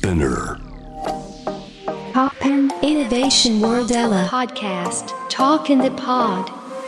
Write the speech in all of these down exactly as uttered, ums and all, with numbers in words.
Spinner Poppen Innovation World Ella Podcast Talk in the Pod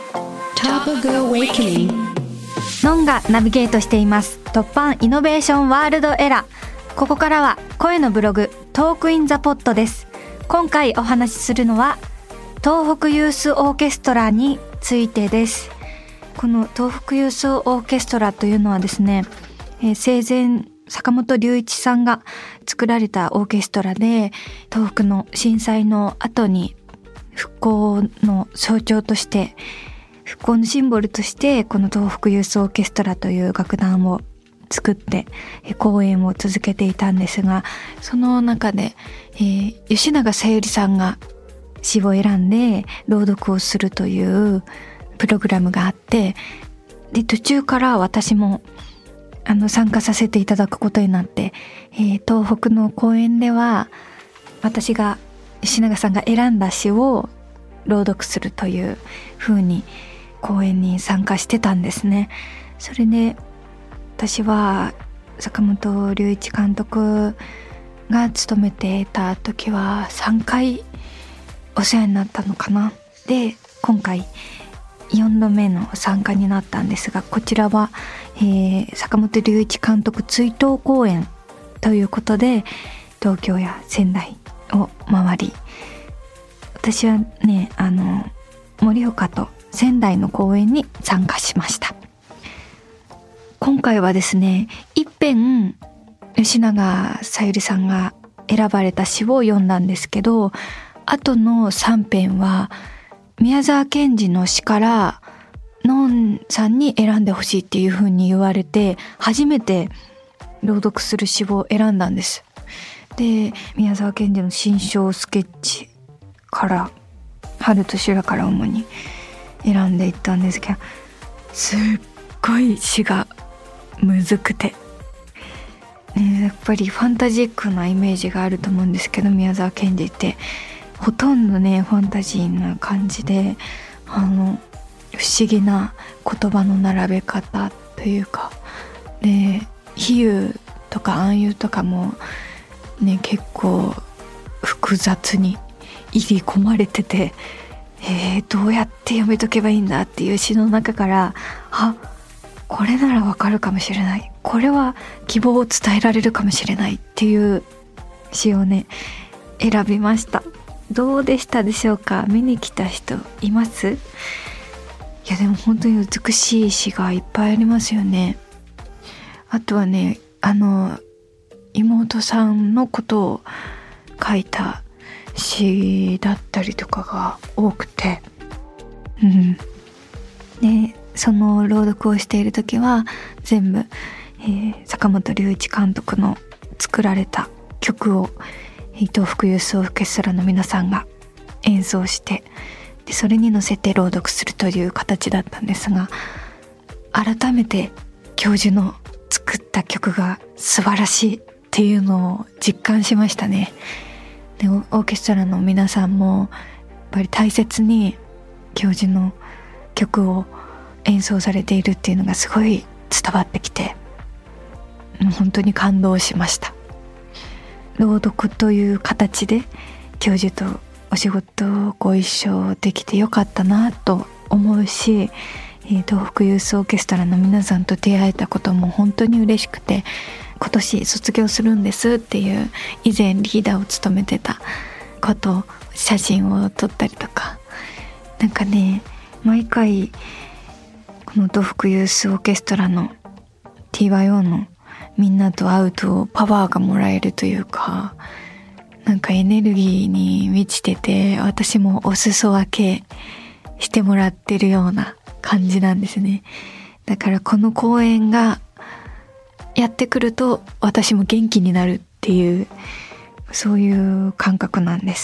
Topical Awakening ノンがナビゲートしています突破イノベーションワールドエラ。ここからは声のブログトークインザポッドです。今回お話しするのは東北ユースオーケストラについてです。この東北ユースオーケストラというのはですね、えー、生前坂本龍一さんが作られたオーケストラで、東北の震災の後に復興の象徴として復興のシンボルとしてこの東北ユースオーケストラという楽団を作って公演を続けていたんですが、その中で、えー、吉永小百合さんが詩を選んで朗読をするというプログラムがあって、で途中から私もあの参加させていただくことになって、えー、東北の公演では私が吉永さんが選んだ詩を朗読するという風に公演に参加してたんですね。それで私は坂本龍一監督が務めていた時はさんかいお世話になったのかな。で今回よんどめの参加になったんですが、こちらは、えー、坂本龍一監督追悼公演ということで東京や仙台を回り、私はねあの盛岡と仙台の公演に参加しました。今回はですね、一編吉永小百合さんが選ばれた詩を読んだんですけど、あとのさん編は宮沢賢治の詩からのんさんに選んでほしいっていう風に言われて、初めて朗読する詩を選んだんです。で宮沢賢治の新章スケッチから春と修羅から主に選んでいったんですけど、すっごい詩がむずくて、ね、やっぱりファンタジックなイメージがあると思うんですけど、宮沢賢治ってほとんどねファンタジーな感じで、あの不思議な言葉の並べ方というかで、比喩とか暗喩とかもね結構複雑に入り込まれてて、えー、どうやって読み解けばいいんだっていう詩の中から、あ、これならわかるかもしれない、これは希望を伝えられるかもしれないっていう詩をね選びました。どうでしたでしょうか。見に来た人います？いやでも本当に美しい詩がいっぱいありますよね。あとはね、あの妹さんのことを書いた詩だったりとかが多くて、うん、でその朗読をしている時は全部、えー、坂本龍一監督の作られた曲を東北ユースオーケストラの皆さんが演奏して、でそれに乗せて朗読するという形だったんですが、改めて教授の作った曲が素晴らしいっていうのを実感しましたね。でオーケストラの皆さんもやっぱり大切に教授の曲を演奏されているっていうのがすごい伝わってきて、本当に感動しました。朗読という形で教授とお仕事をご一緒できてよかったなと思うし、東北ユースオーケストラの皆さんと出会えたことも本当に嬉しくて、今年卒業するんですっていう以前リーダーを務めてたこと写真を撮ったりとか、なんかね毎回この東北ユースオーケストラの ティーワイオー のみんなと会うとパワーがもらえるというか、なんかエネルギーに満ちてて、私もお裾分けしてもらってるような感じなんですね。だからこの公演がやってくると私も元気になるっていう、そういう感覚なんです。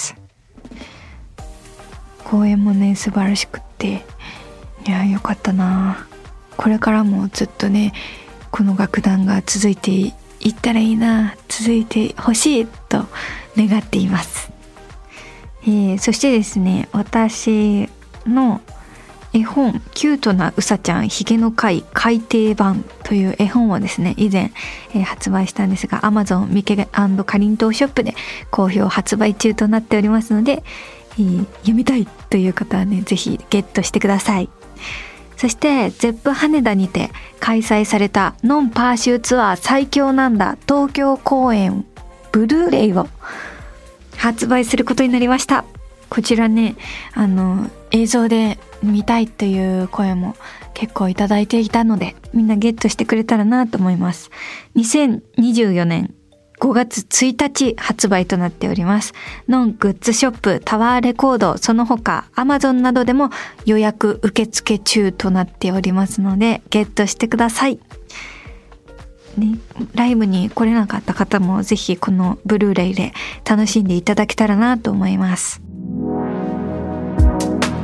公演もね素晴らしくって、いやよかったな。これからもずっとねこの楽団が続いていったらいいな、続いてほしいと願っています。えー、そしてですね、私の絵本キュートなうさちゃんひげの会改訂版という絵本をですね以前、えー、発売したんですが Amazon ミケ&かりんとうショップで好評発売中となっておりますので、えー、読みたいという方はねぜひゲットしてください。そしてゼップ羽田にて開催されたノンパーシューツアー最強なんだ東京公演ブルーレイを発売することになりました。こちらねあの映像で見たいという声も結構いただいていたのでみんなゲットしてくれたらなと思います。にせんにじゅうよねんごがつついたち発売となっております。ノングッズショップ、タワーレコード、その他 Amazon などでも予約受付中となっておりますのでゲットしてください。ね、ライブに来れなかった方もぜひこのブルーレイで楽しんでいただけたらなと思います。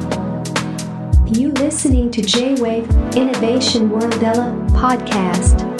You listening to J-Wave Innovation World Ella Podcast.